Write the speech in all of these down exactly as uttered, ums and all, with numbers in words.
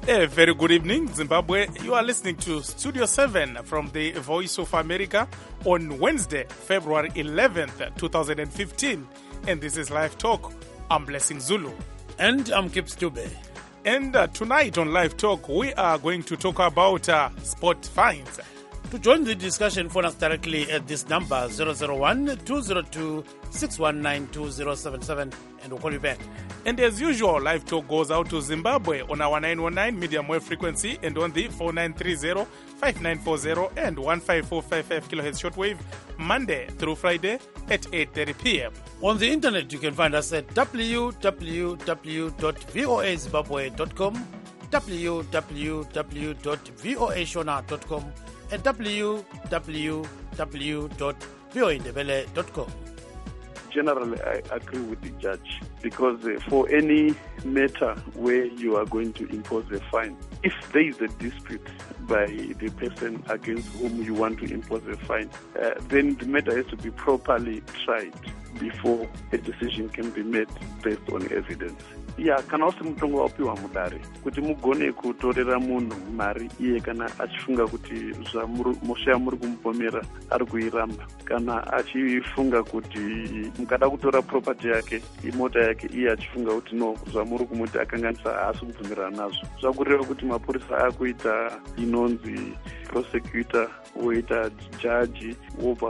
A very good evening, Zimbabwe. You are listening to Studio seven from the Voice of America on Wednesday, February eleventh, twenty fifteen. And this is Live Talk. I'm Blessing Zulu. And I'm Kip Stube. And uh, tonight on Live Talk, we are going to talk about uh, sport fines. To join the discussion, phone us directly at this number, zero zero one, two zero two, six one nine, two zero seven seven, and we'll call you back. And as usual, Live Talk goes out to Zimbabwe on our nine one nine medium wave frequency and on the four nine three zero, five nine four zero and one five four five five kilohertz shortwave, Monday through Friday at eight thirty p.m. On the internet, you can find us at w w w dot voa zimbabwe dot com, w w w dot voa shona dot com, and w w w dot voa ndebele dot com. Generally, I agree with the judge because uh, for any matter where you are going to impose a fine, if there is a dispute by the person against whom you want to impose a fine, uh, then the matter has to be properly tried before a decision can be made based on evidence. Ya kana usi mutongo wapiwa mudare kuti mugone kutorera munhu mari iye kana achifunga kuti zvamusha muri kumupomera ari kuiramba, kana achifunga kuti mukada kutora property yake imota yake iye achifunga kuti no zvamuri kumuti akanganisa haasi kubvumirana nazvo, zvakureva kuti mapurisa akuita inonzi prosecutor woita judge wobva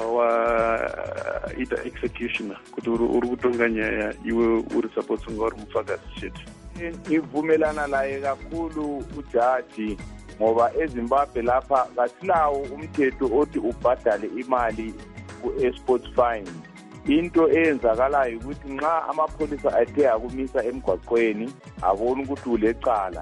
waita executioner kuti uri kutonga nyaya iwe uri suppose kunga uri mupfakazi chete. Ngivumelana naye kakhulu ujaji ngoba eZimbabwe lapha kasilawo umthetho othi ubhadale imali ku-sports fine. Into eyenzakalayo ukuthi nxa amapholisa athe akumisa emgwaqweni abona ukuthi ulecala.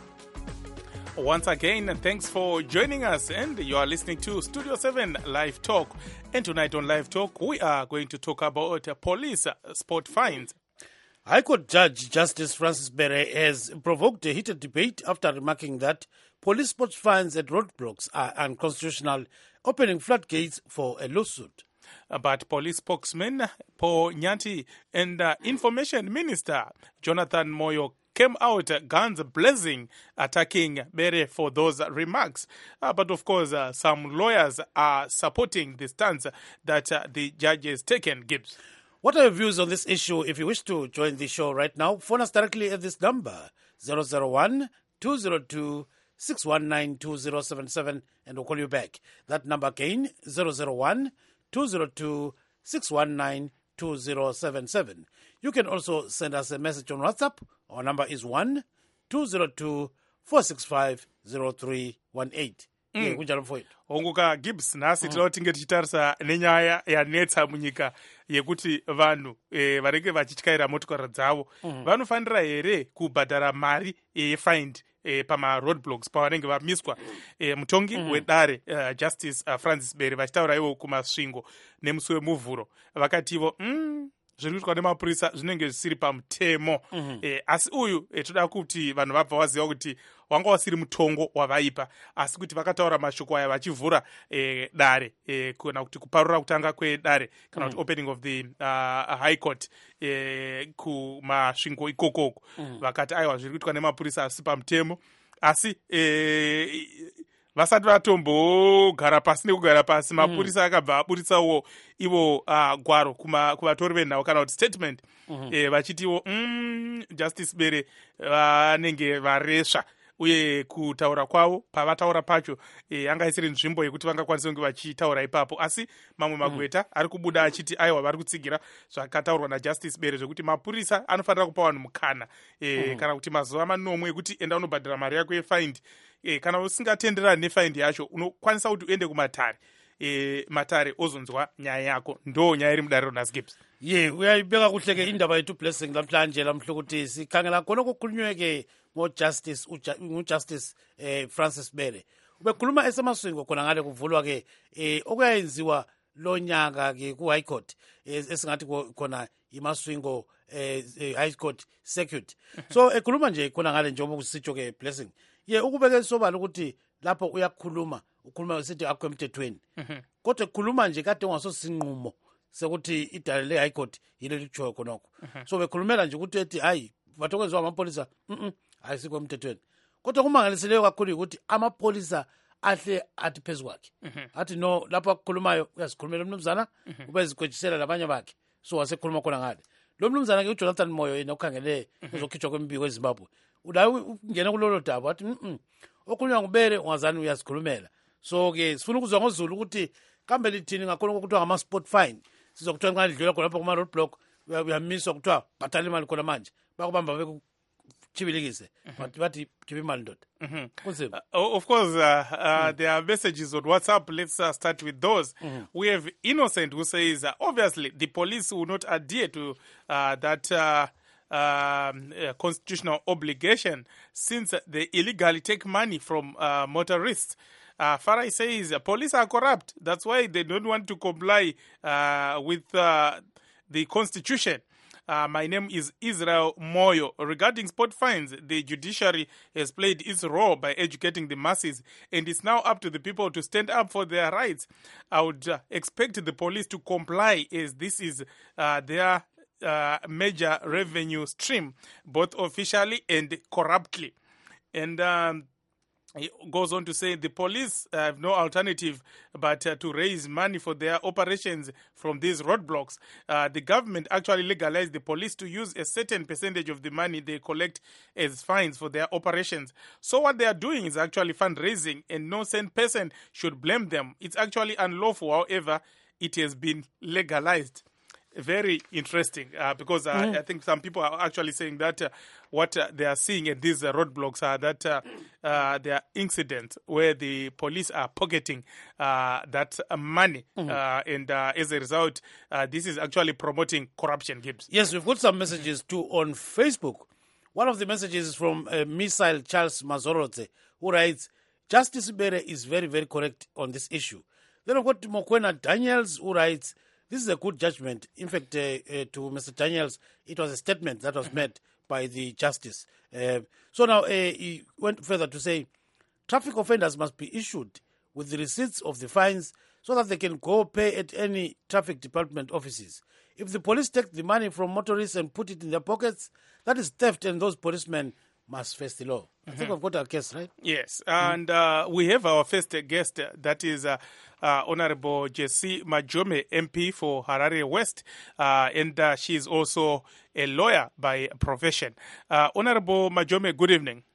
Once again, thanks for joining us, and you are listening to Studio seven Live Talk. And tonight on Live Talk, we are going to talk about uh, police uh, sport fines. High Court Judge Justice Francis Bere has provoked a heated debate after remarking that police sport fines at roadblocks are unconstitutional, opening floodgates for a lawsuit. But police spokesman Paul Nyanti and uh, Information Minister Jonathan Moyo came out uh, guns blazing, attacking Bere for those uh, remarks. Uh, but of course, uh, some lawyers are supporting the stance that uh, the judge has taken. Gibbs. What are your views on this issue? If you wish to join the show right now, phone us directly at this number, zero zero one, two zero two, six one nine, two zero seven seven, and we'll call you back. That number again, zero zero one, two zero two, six one nine, two zero seven seven. You can also send us a message on WhatsApp. Our number is one, two zero two, four six five, zero three one eight. Mm. kunjalo mfowethu onguka Gibbs nasi tinoda tinge tichitarisa nenyaya yanetsa munyika yekuti vanhu e, vanenge vachityaira motokari dzavo mm. vanofanira here kubhadhara mari yefine e, pama roadblocks pavanenge vamiswa e, mutongi mm. wedare uh, Justice uh, Francis Bere vachitaura ivo kumasvingo nemusi wemuvhuro vakati ivo mm, zviri kuitwa nemapurisa zvinenge zvisiri pamutemo mm-hmm. e, asi uyu e, toda kuti vanhu vabva vaziva kuti wanga wasiri mutongo wavaipa, asi kuti vakataura mashoko aya vachivhura e, dare e, kana kuti kuparura kutanga kwedare kana kuti mm. opening of the uh, high court e, kumasvingo ikokoko mm. vakati aiwa zviri kuitwa nemapurisa asi pamutemo, asi e, vasati vatombogara pasi nekugara pasi mapurisa mm. akabva aburitsawo ivo uh, gwaro kuvatori venhau kana kuti statement mm-hmm. e, vachitiwo mm, Justice Bere vanenge uh, varesva uye kutaura kwavo pavataura pacho e, anga isiri nzvimbo yekuti vangakwanisa kunge vachitaura ipapo, asi mamwe magweta mm. ari kubuda achiti aiwa vari kutsigira zvakataurwa naJustice Bere zvekuti mapurisa anofanira kupa vanhu mukana e, mm. kana kuti mazuva manomwe ekuti enda unobhadhara mari yako yefind e, kana usingatenderani nefind yacho unokwanisa kuti uende kumatare e, matare ozonzwa nyaya yako. Ndo nyaya iri mudariro nhasi Gibbs. ye uyayibeka kuhle ke indaba yethu Blessing namhlanje lamhlukuthi sikhangela khona kukhulunywe ngojustice ujustice eh Francis Bere ubekhuluma esemaswingo khona ngale kuvulwa ke eh okuyenziwa lo nyaka ke ku High Court esingathi khona imaswingo eh High Court circuit. So ekhuluma nje khona ngale njengoba kusitsho ke Blessing ye ukubeke sobala ukuthi lapho uyakhuluma ukhuluma usithi akho emthethweni kodwa ekhuluma nje kade ungasosinqumo sekuthi idale le High Court yile lichoyo khonoko. So bekhulumela nje ukuthi ethi hayi bathokozwa amapolisa mhm ayisikho emthethweni kodwa kumangaliseyo kakhulu ukuthi amapholisa ahle athi phezu kwakhe athi no lapho akukhulumayo uyazikhulumela umnumzana ube ezigwejisela labanye bakhe so wasekhuluma khona ngale lo mnumzana ke uJonathan Moyo yena ukhangele uzokhitshwa kwembiko eZimbabwe ula ungena kulolo daba wathi mhm okhulunywa ngubele ungazani uyazikhulumela so ke sifuna ukuzwa ngoZulu ukuthi kambe lithini ngakhona ukuthiwa ngama sport fine sizokuthiwa nxa lidlula khona lapho kuma road block uyamiswa kuthiwa bhatala imali khona manje bakubamba bekuchibilikise bathi bathi chibi imali ndoda. Uh, of course, uh, uh, mm. there are messages on WhatsApp. Let's uh, start with those. Mm. We have Innocent who says, uh, obviously, the police will not adhere to uh, that uh, um, uh, constitutional obligation since they illegally take money from uh, motorists. Uh, Farai says, uh, police are corrupt. That's why they don't want to comply uh, with uh, the constitution. Uh, my name is Israel Moyo. Regarding sport fines, the judiciary has played its role by educating the masses, and it's now up to the people to stand up for their rights. I would uh, expect the police to comply, as this is uh, their uh, major revenue stream, both officially and corruptly. And um, he goes on to say the police have no alternative but uh, to raise money for their operations from these roadblocks. Uh, the government actually legalized the police to use a certain percentage of the money they collect as fines for their operations. So what they are doing is actually fundraising, and no sane person should blame them. It's actually unlawful, however, it has been legalized. Very interesting uh, because uh, mm. I think some people are actually saying that uh, what uh, they are seeing at these uh, roadblocks are that uh, uh, there are incidents where the police are pocketing uh, that uh, money mm. uh, and uh, as a result, uh, this is actually promoting corruption, Gibbs. Yes, we've got some messages too on Facebook. One of the messages is from uh, Missile Charles Mazorote, who writes, Justice Bere is very, very correct on this issue. Then we've got Mokwena Daniels, who writes, this is a good judgment. In fact, uh, uh, to Mister Daniels, it was a statement that was made by the justice. Uh, so now uh, he went further to say, traffic offenders must be issued with the receipts of the fines so that they can go pay at any traffic department offices. If the police take the money from motorists and put it in their pockets, that is theft, and those policemen must face the law. Mm-hmm. I think I've got our guest, right? Yes, and uh, we have our first guest, uh, that is uh, uh, Honorable Jessie Majome, M P for Harare West, uh, and uh, she is also a lawyer by profession. Uh, Honorable Majome, good evening.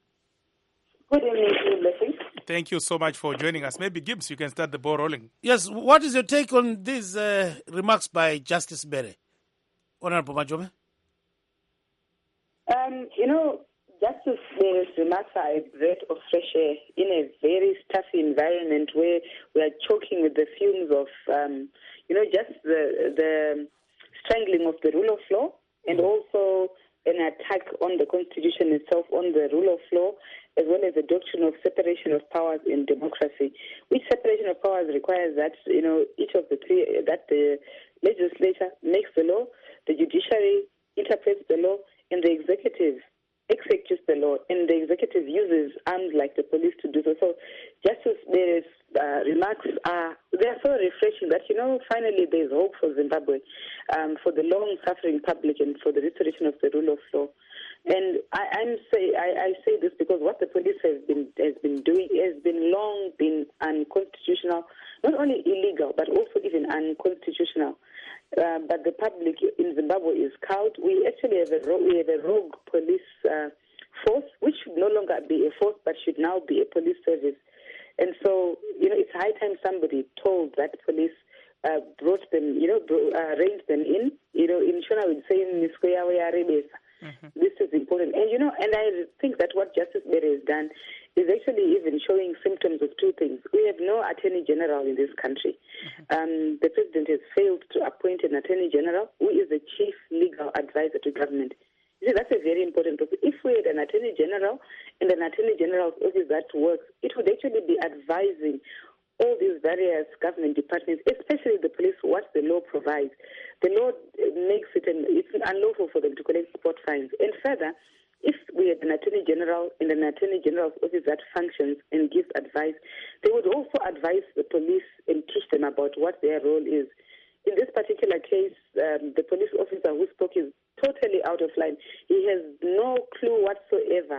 Good evening, Blessing. Thank you so much for joining us. Maybe Gibbs, you can start the ball rolling. Yes, what is your take on these uh, remarks by Justice Bere? Honorable Majome? Um, you know, Justice Bere's remarks are a breath of fresh air in a very stuffy environment where we are choking with the fumes of, um, you know, just the, the strangling of the rule of law, and also an attack on the Constitution itself, on the rule of law, as well as the doctrine of separation of powers in democracy, which separation of powers requires that, you know, each of the three, that the legislature makes the law, the judiciary interprets the law, and the executive executes the law, and the executive uses arms like the police to do so. So Justice Bere's uh, remarks are, they are so refreshing that, you know, finally there's hope for Zimbabwe, um, for the long-suffering public, and for the restoration of the rule of law. And I, I'm say I, I say this because what the police has been has been doing has been long been unconstitutional, not only illegal but also even unconstitutional. Uh, but the public in Zimbabwe is cowed. We actually have a rogue, we have a rogue police uh, force, which should no longer be a force, but should now be a police service. And so, you know, it's high time somebody told that police, uh, brought them, you know, bro, uh, reined them in. You know, in Shona we would say, mm-hmm. This is important. And, you know, and I think that what Justice Bere has done is actually even showing symptoms of two things. We have no attorney general in this country. Mm-hmm. Um, the president has failed to appoint an attorney general who is the chief legal advisor to government. You see, that's a very important topic. If we had an attorney general and an attorney general's office that works, it would actually be advising all these various government departments, especially the police, what the law provides. The law makes it an, it's unlawful for them to collect sport fines. And further, if we had an attorney general and an attorney general's office that functions and gives advice, they would also advise the police and teach them about what their role is. In this particular case, um, the police officer who spoke is totally out of line. He has no clue whatsoever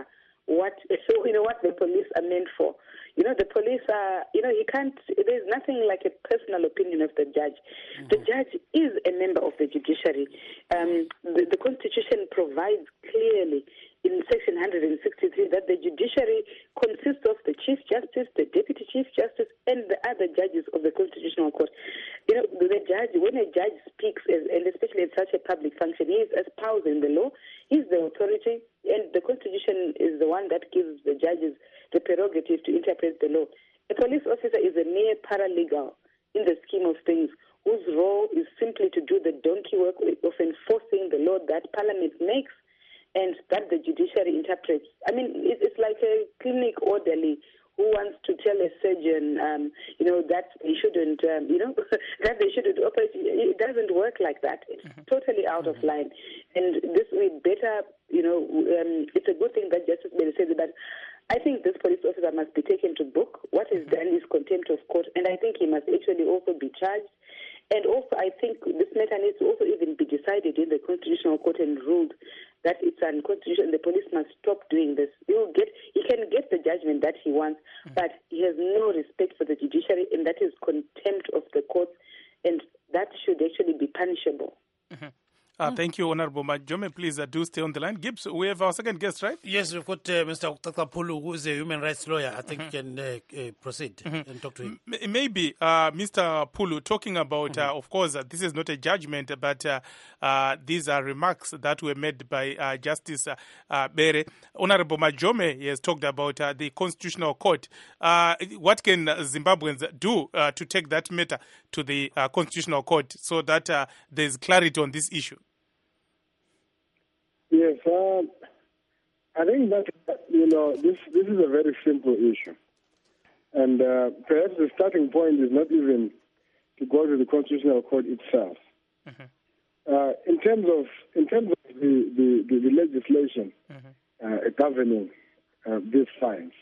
what so you know what the police are meant for. You know, the police are, you know, you can't, there's nothing like a personal opinion of the judge. Mm-hmm. The judge is a member of the judiciary. Um, the, the Constitution provides clearly in Section one hundred sixty-three that the judiciary consists of the Chief Justice, the Deputy Chief Justice, and the other judges of the Constitutional Court. You know, the judge, when a judge speaks, and especially in such a public function, he is espousing the law, he's the authority, and the Constitution is the one that gives the judges the prerogative to interpret the law. A police officer is a mere paralegal in the scheme of things, whose role is simply to do the donkey work of enforcing the law that Parliament makes and that the judiciary interprets. I mean, it's like a clinic orderly who wants to tell a surgeon, um, you know, that they shouldn't, um, you know, that they shouldn't operate. It doesn't work like that. It's mm-hmm. totally out mm-hmm. of line. And this, we better, you know, um, it's a good thing that Justice Bale said that. I think this police officer must be taken to book. What is done is contempt of court, and I think he must actually also be charged. And also, I think this matter needs to also even be decided in the Constitutional Court and ruled that it's unconstitutional. The police must stop doing this. He will get, he can get the judgment that he wants, mm-hmm. but he has no respect for the judiciary, and that is contempt of the courts, and that should actually be punishable. Mm-hmm. Uh, mm. Thank you, Honorable Majome. Please uh, do stay on the line. Gibbs, we have our second guest, right? Yes, we've got uh, Mister Pulu, who is a human rights lawyer. I think mm-hmm. you can uh, uh, proceed mm-hmm. and talk to him. M- maybe, uh, Mister Pulu, talking about, mm-hmm. uh, of course, uh, this is not a judgment, but uh, uh, these are remarks that were made by uh, Justice uh, uh, Bere. Honorable Majome has talked about uh, the Constitutional Court. Uh, what can Zimbabweans do uh, to take that matter to the uh, Constitutional Court so that uh, there's clarity on this issue? Yes, uh, I think that, you know, this, this is a very simple issue. And uh, perhaps the starting point is not even to go to the Constitutional Court itself. Mm-hmm. Uh, in terms of in terms of the, the, the, the legislation mm-hmm. uh, governing uh, these fines,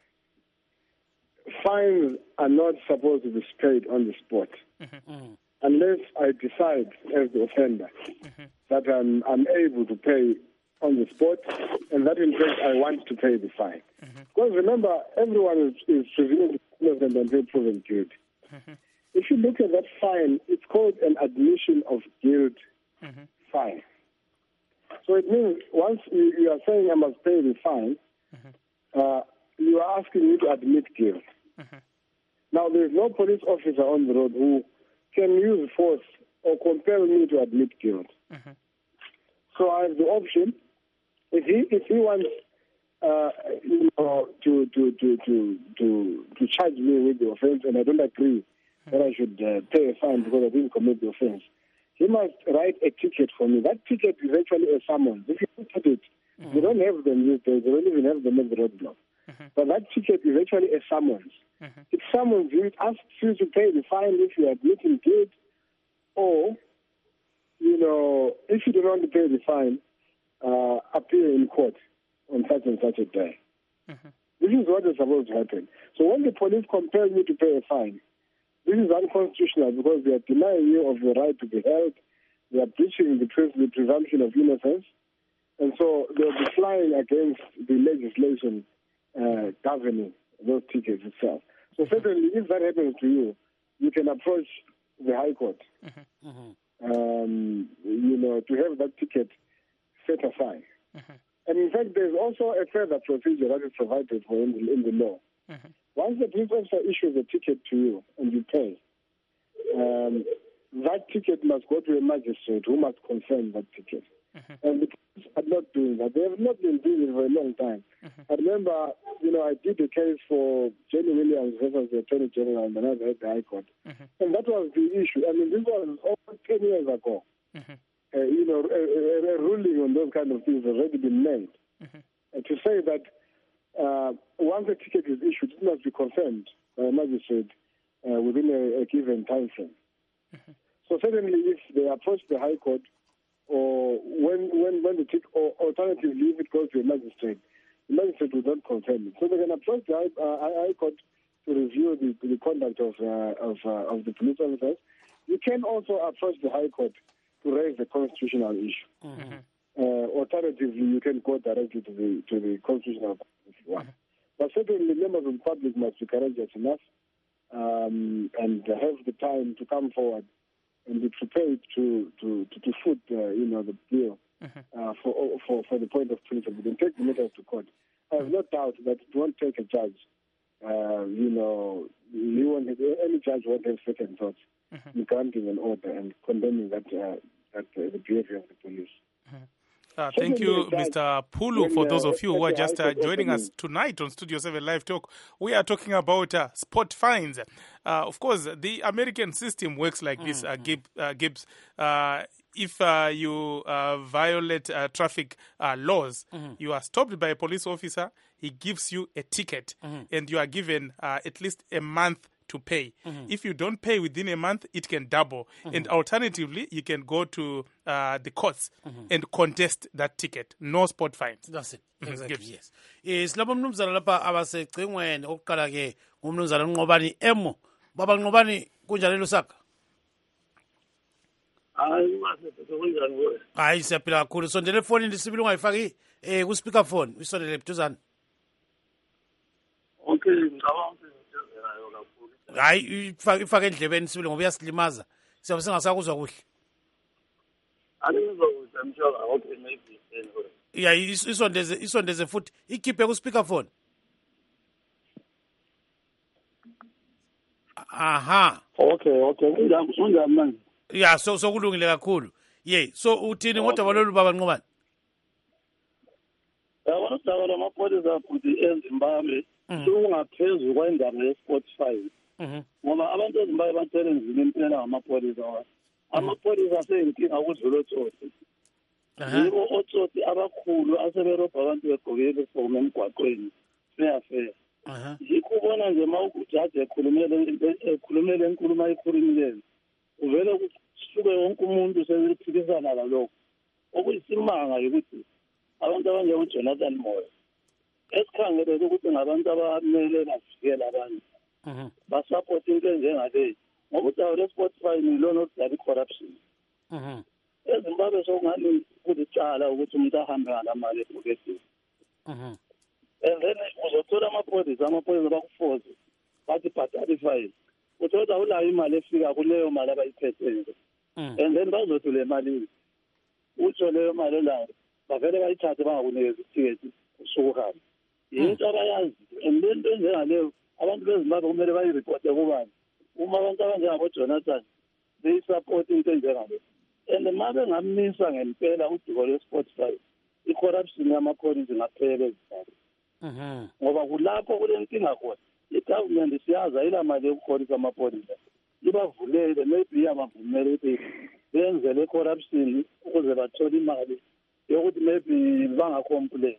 fines are not supposed to be paid on the spot. Mm-hmm. Mm-hmm. Unless I decide as the offender mm-hmm. that I'm, I'm able to pay on the spot, and that in fact I want to pay the fine. Mm-hmm. Because remember, everyone is, is presumed innocent until proven guilty. Mm-hmm. If you look at that fine, it's called an admission of guilt mm-hmm. fine. So it means once you, you are saying I must pay the fine, mm-hmm. uh, you are asking me to admit guilt. Mm-hmm. Now, there is no police officer on the road who can use force or compel me to admit guilt. Mm-hmm. So I have the option. If he if he wants uh, you know, to, to, to, to, to, to charge me with the offense, and I don't agree mm-hmm. that I should uh, pay a fine because I didn't commit the offense, he must write a ticket for me. That ticket is actually a summons. If you look at it, mm-hmm. they don't have them these days. They don't even have them at the roadblock. Mm-hmm. But that ticket is actually a summons. Mm-hmm. It summons you. It asks you to pay the fine if you are admitting guilt, or, you know, if you don't want to pay the fine, uh, appear in court on such and such a day. Mm-hmm. This is what is supposed to happen. So when the police compel me to pay a fine, this is unconstitutional because they are denying you of your right to be held. They are breaching the, pre- the presumption of innocence. And so they'll be flying against the legislation uh, governing those tickets itself. So certainly, if that happens to you, you can approach the High Court, mm-hmm. um, you know, to have that ticket set aside. Mm-hmm. And in fact, there's also a further procedure that is provided for in the, in the law. Mm-hmm. Once the police officer issues a ticket to you and you pay, um, that ticket must go to a magistrate who must confirm that ticket. Mm-hmm. And the police are not doing that. They have not been doing it for a long time. Mm-hmm. I remember, you know, I did a case for Jenny Williams versus the Attorney General and another at the High Court. Mm-hmm. And that was the issue. I mean, this was over ten years ago. Mm-hmm. Uh, you know, a, a, a ruling on those kind of things has already been made. Mm-hmm. And to say that uh, once a ticket is issued, it must be confirmed by a magistrate uh, within a, a given time frame. Mm-hmm. So certainly if they approach the High Court, or when when when the ticket, or alternatively if it goes to a magistrate, the magistrate will not confirm it. So they can approach the High, uh, High Court to review the, the conduct of uh, of, uh, of the police officers. You can also approach the High Court to raise the constitutional issue. Mm-hmm. Uh, alternatively, you can go directly to the to the Constitutional one. But certainly members of the public must be courageous enough um, and have the time to come forward and be prepared to to to, to foot uh, you know the bill uh, for for for the point of principle and take the matter to court. I have no doubt that it won't take a judge. Uh, you know, you won't, any judge won't have second thoughts in granting an order and condemning that uh, that uh, the behavior of the police. Uh, thank you, Mister Pulu. For those of you who are just uh, joining us tonight on Studio seven Live Talk, we are talking about uh, spot fines. Uh, of course, the American system works like this, uh, Gib, uh, Gibbs. Uh, if uh, you uh, violate uh, traffic uh, laws, mm-hmm. you are stopped by a police officer, he gives you a ticket, mm-hmm. and you are given uh, at least a month to pay. Mm-hmm. If you don't pay within a month, it can double. Mm-hmm. And alternatively, you can go to uh, the courts mm-hmm. and contest that ticket. No spot fines. That's it. Exactly, yes. Yes, laba mnumzana lapha abasecingweni okuqala ke ngumnumzana Nqobani Emo. Baba Nqobani kunjani lusaka? Hayi mase kunjani wena? Hayi siyaphila kakhulu. Sondele phone ndisibili ungayifaki eh ku speaker phone. Usondele biduzana. Okay, ngicabanga hayi ifake endlebeni sibili ngoba uyasilimaza siyabe singasakuzwa kuhle anizokuzwa mshoka okay maybe yeah isondeze isondeze futhi ikhiphe ku speaker phone aha okay okay kunjani kunjani manje yeah so so kulungile kakhulu yeah so uthini ngodaba lolu baba Nqobani yabona udaba lamapolisa futhi eZimbabwe sungaphezulu kwendaba ye-sport fine ngoba abantu eZimbabwe bathele nzima impela ngamapolisa amapolisa aseyinkinga ukudlula otsotsi yibo otsotsi abakhulu aseberobha abantu begqoke uniform emgwaqweni fair fair yikho ubona nje ma ujaji ekhulumele ekhulumele enkulumo ayikhulumileyo uvele kusuke wonke umuntu seziphikisana lalokho okuyisimanga yokuthi abantu abanjengoJonathan Moyo esikhangelele ukuthi ngabantu abamele bavikele abantu basapota into enjengaleyo ngoba udaba lwe-sport fine ilona oludala i-corruption eZimbabwe sokungani kulicala ukuthi umuntu ahambe ngala mali ebhokesini and then uzothola amapolisa amapolisa bakufoze bathi bhatala ifine uthola ulayo imali efika kuleyo mali abayiphetheyo and then bazothi le mali utsho leyo mali olayo bavele bayithathe bangakunikeza itiketi usukuhamba yinto abayazi and then into enjengaleyo abantu beZimbabwe kumele bayiripote kubani uma abantu abanjengaboJonathan beyisupport into enjengaleyo and ma bengamisa ngempela udiko lwe-sport fine i-corruption yamapolisa ingaphela eZimbabwe ngoba kulapho kulenkinga khona i-government siyaza ila mali yokukhorisa amapolisa ibavulele maybe iyabavumela ukuthi benze le corruption ukuze bathole imali yokuthi maybe bangacomplain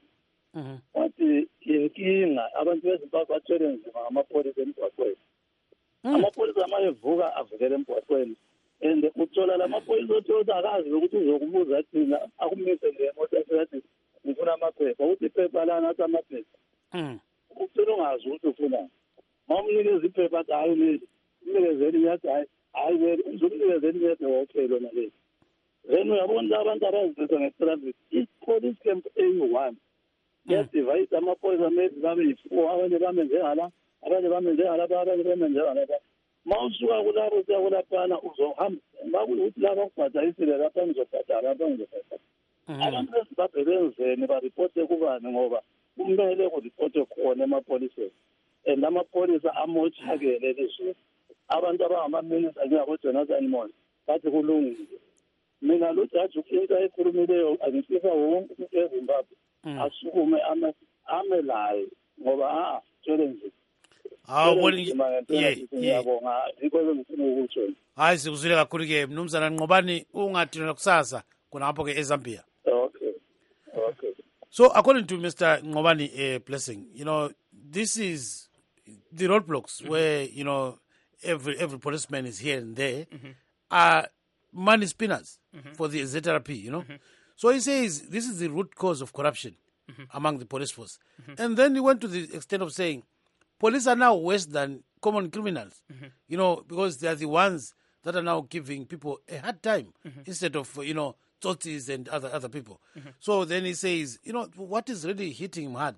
wathi inkinga abantu beZimbabwe bathwele nzima ngamapolisa emgwaqweni amapolisa amayevuka avukele emgwaqweni and uthola lamapolisa othi akazi ukuthi uzokubuza athina akumise nje emoto yathi ngifuna amaphepha uthi iphepha lana athi amaphepha uthina ungazi ukuthi ufunani ma umnikeza iphepha athi hayi leli umnikezeli yathi hayi hayi leli uzomnikezeli yathi okay lona leli then uyabona abantu abazizisa nge-traffic i-police camp A one yadivayisa amapolisa maybe babe yi-four abanye bame njengala abanye bame njengalaba abanye bame njengalaba ma usuka kulabo siya kulaphana uzohamba bakuyukuthi laba kubhadalisile lapha ngizobhadala lapha ngizobhadala abantu beZimbabwe benzeni baripote kubani ngoba kumele kuripote khona emapoliseni and amapolisa amothakele lizwe abantu abangamaminista njengaboJonathan Moyo bathi kulungile mina lo jaji into ayikhulumileyo angifisa wonke umuntu eZimbabwe asukume ame layo ngoba ah challenge awuboni yeah ngiyabonga ikho ngifuna ukutsho hayi sikuzwile kakhulu ke mnumzana Nqobani ungathina kusasa kunapho ke eZambia okay okay so according to Mister Nqobani uh, Blessing you know this is the roadblocks mm-hmm. where you know every every policeman is here and there mm-hmm. are money spinners mm-hmm. for the Z R P you know mm-hmm. so he says this is the root cause of corruption mm-hmm. among the police force mm-hmm. and then he went to the extent of saying police are now worse than common criminals, mm-hmm. you know, because they are the ones that are now giving people a hard time mm-hmm. instead of, you know, tsotis and other other people. Mm-hmm. So then he says, you know, what is really hitting him hard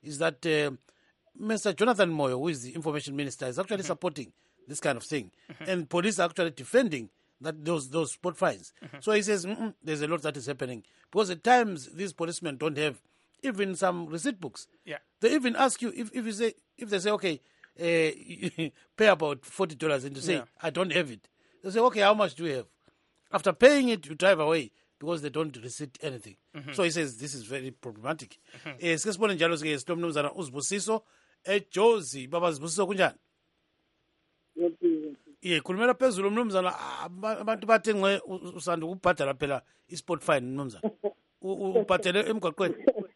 is that uh, Mister Jonathan Moyo, who is the information minister, is actually mm-hmm. supporting this kind of thing. Mm-hmm. And police are actually defending that those those sport fines. Mm-hmm. So he says there's a lot that is happening. Because at times these policemen don't have even some receipt books. Yeah. They even ask you, if, if you say, if they say, okay, uh, pay about forty dollars, and you say, yeah. I don't have it. They say, okay, how much do you have? After paying it, you drive away because they don't receipt anything. Mm-hmm. So he says this is very problematic. Eh sesibone njalo ke sinomnumzana uzibusiso eJozi. Baba Zibusiso kunjani? Yeah, khulumela phezulu umnumzana abantu bathe nxe usanda ukubhadala phela isport fine umnumzana. Ubhadele emgwaqweni.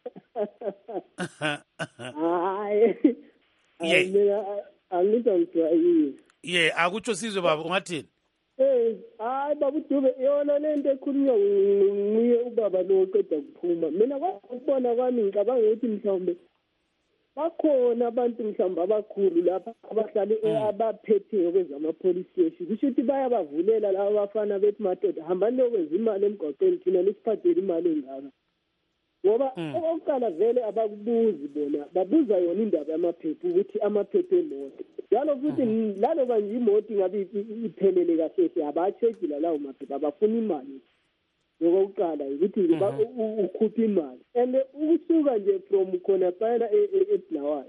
Hayi. Yeah. Angizongizwa. Yeah, akutsho sizwe baba ungathini? Eh, hayi baba uDube yona lento ekhulunywa nguye ubaba lo oqeda kuphuma. Mina kwakubona kwami ngicabanga ukuthi mhlawumbe bakhona abantu mhlawumbe abakhulu lapha abahlale abaphethe kwezama police station. Kusho ukuthi bayabavulela laba bafana bethi madoda hambani lokwenza imali emgwaqweni thina nisiphathele imali engaka. Ngoba oqala vele abakubuzi bona babuza yona indaba yamaphepha ukuthi amaphepha emoto. Njalo futhi laloba nje imoto ngabe iphelele kahle abachekile lawo maphepha abafuna imali. Ngokuqala ukuthi ukhupha imali. And ukusuka nje from khona phela eBlawayo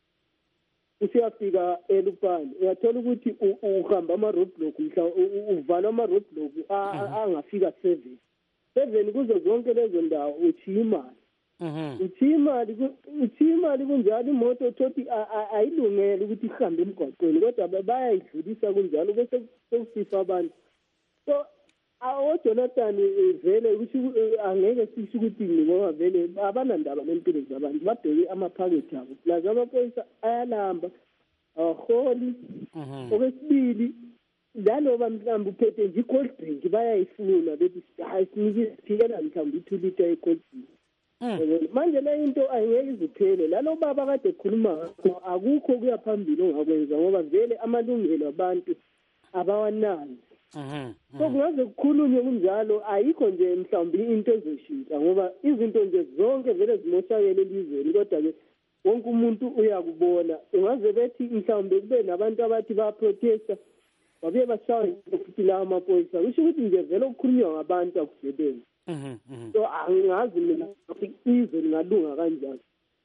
usiyafika eLupane uyathola ukuthi uhamba ama roadblock mhla uvala ama roadblock angafika seven. Seven kuzo zonke lezo ndawo uchiya imali. Mhm. Uchiya imali uchiya imali kunjalo imoto thothi ayilungele ukuthi ihambe emgwaqweni kodwa bayayidlulisa kunjalo bese sekusifa abantu. So awo Jonathan vele ukuthi angeke sisho ukuthi ngoba vele abanandaba nempilo zabantu babheke amaphakethe abo. Laza amaphoyisa ayalamba aholi. Mhm. Okwesibili laloba mhlawumbe uphethe nje i-cold drink bayayifuna bethi hayi sinike sithikela mhlawumbe i-two liter e-cold drink. Manje le into ayingeke iziphele lalo baba kade ekhuluma akukho kuya phambili ongakwenza ngoba vele amalungelo abantu abawanazi. Mhm. So kungaze kukhulunywe kunjalo ayikho nje mhlawumbe into ezoshintsha ngoba izinto nje zonke vele zimoshakele elizweni kodwa ke wonke umuntu uyakubona ungaze bethi mhlawumbe kube nabantu abathi ba protesta babe bashaye futhi la amaphoyisa kusho ukuthi nje vele ukukhulunywa ngabantu akusebenzi. Mhm. So angazi mina ukuthi izwe lingalunga kanjani.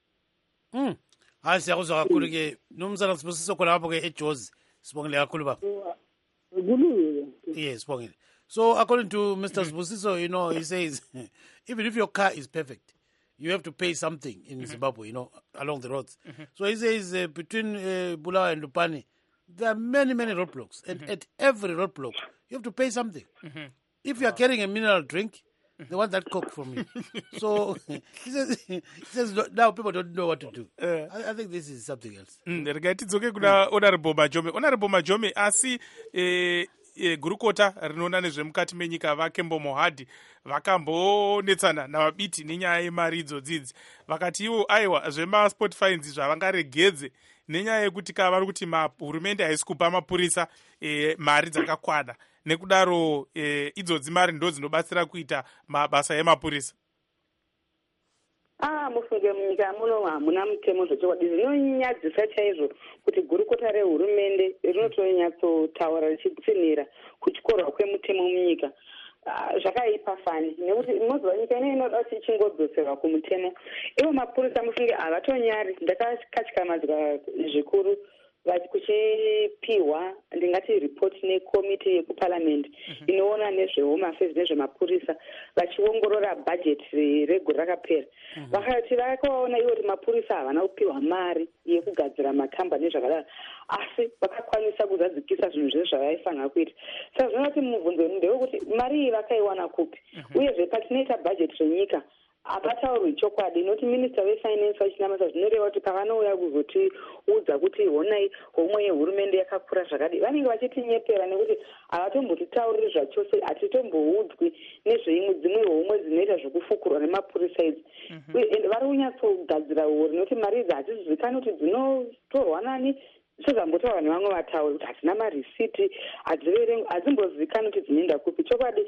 Mhm. Hayi siyakuzwa kakhulu ke nomzana Sibusiso khona lapho ke eJozi. Sibongile kakhulu baba. Kulungile. Yes, sibongile. So according to Mister Sibusiso, you know, he says even if your car is perfect, you have to pay something in mm-hmm. Zimbabwe, you know, along the roads. Mm-hmm. So he says uh, between uh, Bulawayo and Lupane, there are many, many roadblocks. And mm-hmm. at every roadblock, you have to pay something. Mm-hmm. If you are carrying a mineral drink, they want that coke from you. So he says, he says now people don't know what to do. Uh, I, I think this is something else. Regatidzoke kuna Honorable Majome. Honorable Majome, asi eh, eh, gurukota rinoona nezvemukati menyika vaKembo Mohadhi vakambonetsana navabiti nenyaya yemari idzodzidzi. Vakati ivo aiwa zvemasport fines zvavangaregedze nenyaya yekuti ka vari kuti hurumende haisi kupa mapurisa eh, mari dzakakwana. Nekudaro eh, idzodzi mari ndo dzinobatsira kuita mabasa emapurisa. Ah, mufunge munyika muno hamuna mutemo zvechokwadi zvinonyadzisa chaizvo kuti gurukota rehurumende rinotonyatsotaura richitsinira kuchikorwa kwemutemo munyika. Zvakaipa fani nekuti imoziva nyika ine inoda kuti ichingodzoserwa kumutemo. Ivo mapurisa mufunge havatonyari. Ndakakatyamadzwa zvikuru kuchipiwa ndingati report nekomiti yekuparliament inoona nezvehome affairs nezvemapurisa vachiongorora budget regore rakapera. Vakati vakaona ivo kuti mapurisa havana kupiwa mari yekugadzira makambani nezvakadaro asi vakakwanisa kuzadzikisa zvinhu zvese zvavaifanira kuita. Saka zvinoda kuti mubvunzo ndewekuti mari iyi vakaiwana kupi uyezve patinoita budget renyika hapataurwi chokwadi noti minista wefinance vachinamasa zvinoreva kuti pavanouya kuzotiudza kuti honai homwe yehurumende yakakura zvakadi vanenge vachitinyepera nekuti havatombotitauriri zvachose hatitomboudzwi nezveimwe dzimwe homwe dzinoita zvokufukurwa nemapurisa idzi ende vari kunyatsogadzira uri nekuti mari idzi hatizivikani kuti dzinotorwa nani sezvambotaura nevamwe vatauri kuti hatina marisiti hadzimbozivikani kuti dzinoenda kupi. Chokwadi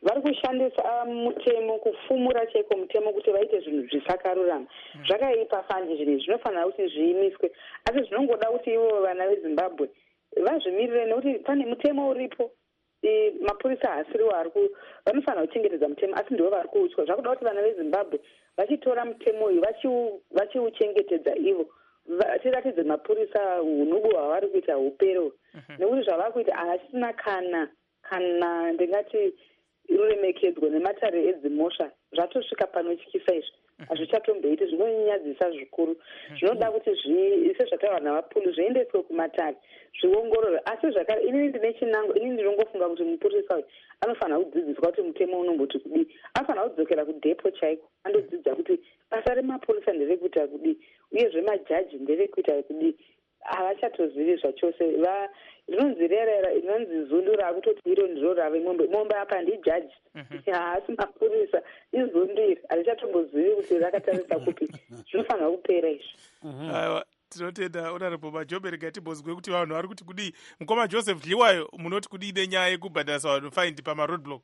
vari kushandisa mutemo kufumura chaiko mutemo kuti vaite zvinhu zvisakarurama zvakaipa fanje zvinhu zvinofanira kuti zviimiswe asi zvinongoda kuti ivo vana vezimbabwe vazvimirire nekuti pane mutemo uripo mapurisa haasiriwo ari vanofanira kuchengetedza mutemo asi ndivo vari kuutya zvakuda kuti vana vezimbabwe vachitora mutemo uyu vachiuchengetedza ivo tiratidze mapurisa unubu hwavari kuita uperewo nekuti zvavari kuita haasina kana kana ndingati ruremekedzwa nematare edzimosha zvatosvika panotyisa izvi hazvichatomboiti zvinonyadzisa zvikuru zvinoda kuti sezvataura navapuli zviendeswe kumatare zviongorore asi zvakare inini ndine chinango inini ndinongofunga kuti mupurisa uyu anofanira kudzidziswa kuti mutemo unomboti kudii anofanira kudzokera kudhepo chaiko andodzidza kuti basa remapurisa nderekuita kudii uyezve majaji nderekuita kudii havachatozivi zvachose rinonzi rerera rinonzi zundu raakutoti iro ndiro rave mombe mombe apa ndijaji haasi mapurisa izundu iri harichatombozivi kuti rakatarisa kupi zvinofanira kupera izvi aiwa tinotenda honorable Majobe rega timbozwe kuti vanhu vari kuti kudii mukoma Joseph Dliwayo munoti kudii nenyaya yekubhadharisa vanhu faindi pamaroadblock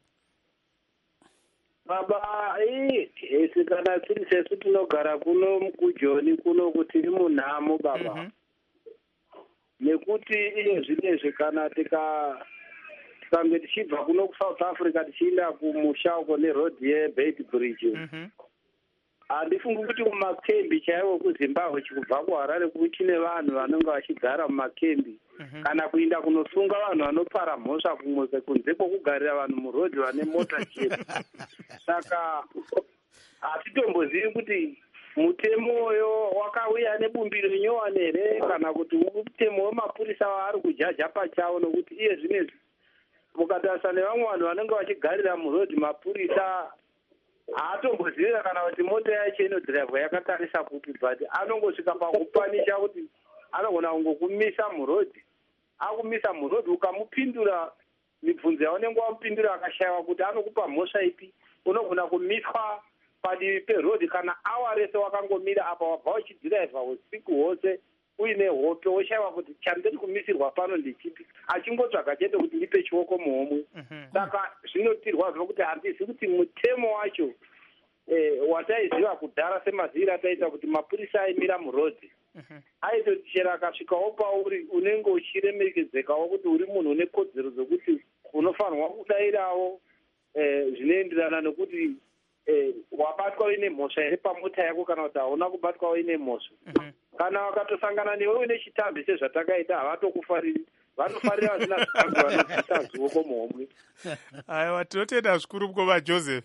baba isi kana tiri sesu tinogara kuno kujoni kuno kuti tiri munhamo baba mm-hmm. nekuti iye zvinezvi kana tika tikange tichibva kuno kuSouth Africa tichienda kumusha uko nerodhi yeBeit Bridge handifungi kuti kumakembi chaiwo kuZimbabwe chikubva kuHarare kuchine vanhu vanenge vachigara mumakembi kana kuenda kunosunga vanhu vanopara mhosva kumwe kunze kwokugarira vanhu murodhi vane mota chena saka hatitombozivi kuti mutemoyo wakauya nebumbiro nyowani here kana kuti mutemo wemapurisa waari kujaja pachawo nokuti iye zvinezvi mukatarisa nevamwe vanhu vanenge vachigarira murodhi mapurisa haatombozivira kana kuti mota yacho inodhiraivhwa yakatarisa kupi but anongosvika pakupanisha kuti anogona kungokumisa murodhi akumisa murodhi ukamupindura mibvunzo yaunenge wamupindura akashayiwa kuti anokupa mhosva ipi unogona kumiswa padivi perodhi kana awa rese wakangomira apa wabva uchidhiraivha usiku hwose uine hope woshayiwa kuti chandiri kumisirwa pano ndechipi achingotsvaga chete kuti ndipe chioko muhomwe saka zvinotirwazva kuti handizivi kuti mutemo wacho wataiziva kudhara semaziviro ataita kuti mapurisa aimira murodhi aitoti chero akasvikawo pauri unenge uchiremekedzekawo kuti uri munhu une kodzero dzokuti unofanirwa kudayirawo zvinoenderana nokuti wabatwa uine mhosva here pamota yako kana kuti hauna kubatwa uine mhosva kana wakatosangana newe uine chitambi sezvatakaita havatokufariri vanofarira vasina zvitambi vanobvisa zioko muhomwe aiwa tinotenda zvikuru mukoma Joseph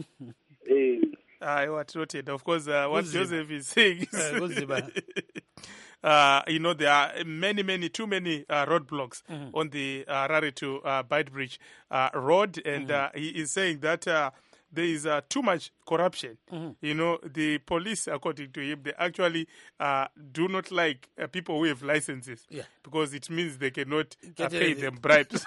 aiwa tinotenda of course uh, what Joseph is saying is Uh, you know, there are many, many, too many uh, roadblocks mm-hmm. on the uh, Harare to uh, Beit Bridge uh, road, and mm-hmm. uh, he is saying that uh, there is uh, too much corruption. Mm-hmm. You know, the police, according to him, they actually uh, do not like uh, people who have licenses yeah. because it means they cannot uh, pay them bribes.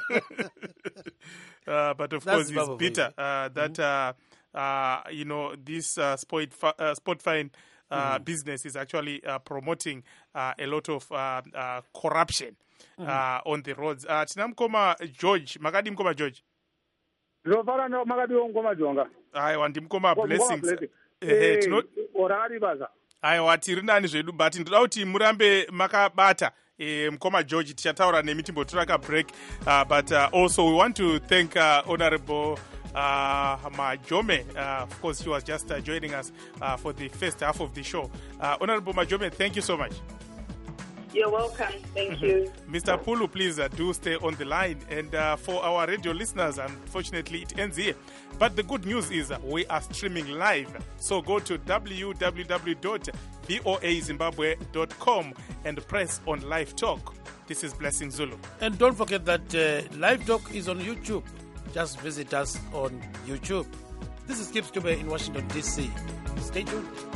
uh, but of That's course, it's bitter uh, that, mm-hmm. uh, uh, you know, this uh, sport, fi- uh, sport fine Uh, mm. business is actually uh, promoting uh, a lot of uh, uh, corruption mm. uh, on the roads. Uh, tina mukoma George, makadi mukoma George? Zofara no makadi mukoma Jonga. Aiwa ndimukoma Blessings. Eh, tino orari baza. Aiwa tiri nani zvedu but ndoda kuti murambe makabata eh, mukoma George tichataura nemitimbo turaka break uh, but uh, also we want to thank uh, Honorable Uh, Majome, uh, of course, she was just uh, joining us uh, for the first half of the show. Uh, Honorable Majome, thank you so much. You're welcome. Thank you. Mister Pulu, please uh, do stay on the line. And uh, for our radio listeners, unfortunately, it ends here. But the good news is uh, we are streaming live. So go to w w w dot voa zimbabwe dot com and press on Live Talk. This is Blessing Zulu. And don't forget that uh, Live Talk is on YouTube. Just visit us on YouTube. This is Gibbs Dube in Washington, D C. Stay tuned.